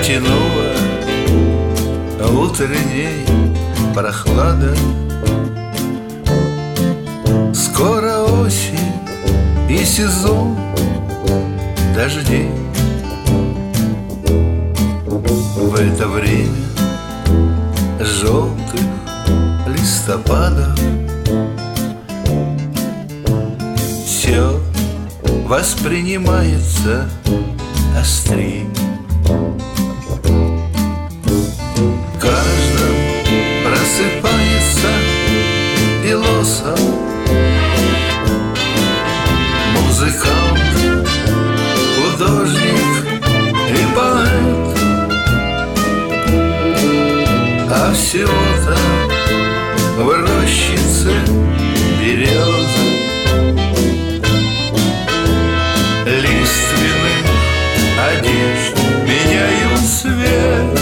Потянула утренней прохлада. Скоро осень и сезон дождей. В это время желтых листопадов все воспринимается острей. Каждый просыпается белосом, музыкант, художник и поэт. А всего-то в рощице березы лиственных одежд меняют цвет.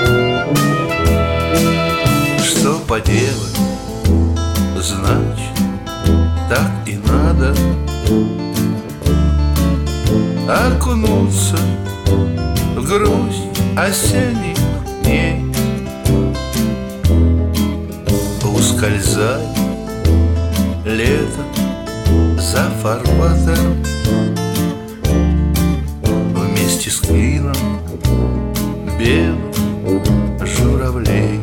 Что поделать, значит, так и надо окунуться в грусть осенних дней. Ускользай лето за фарватером вместе с клином белых журавлей.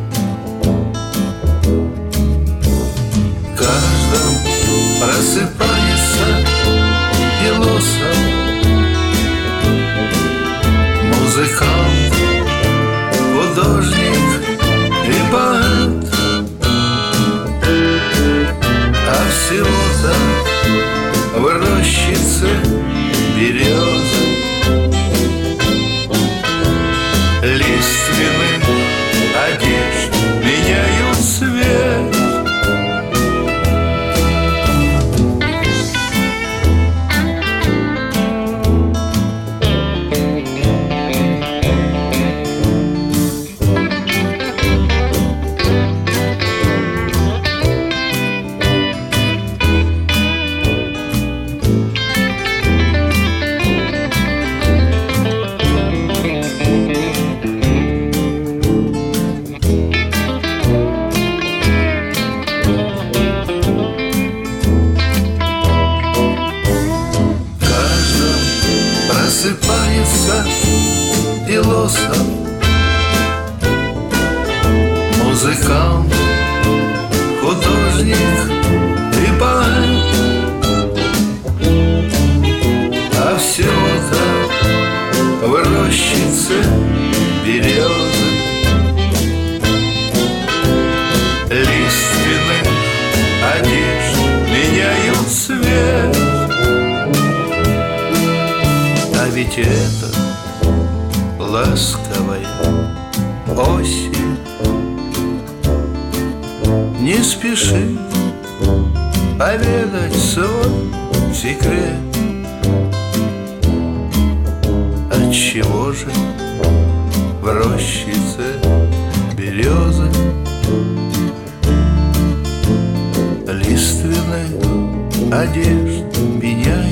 Каждый просыпается белосом, музыкант, художник и поэт. А всего-то в рощице березы лиственных одежд меняют цвет. Просыпается белосом, музыкант, художник и поэт. А всего-то в рощице березы лиственных одежд меняют цвет. А ведь это ласковая осень не спешит поведать свой секрет. Отчего же в рощице березы лиственных одежд меняют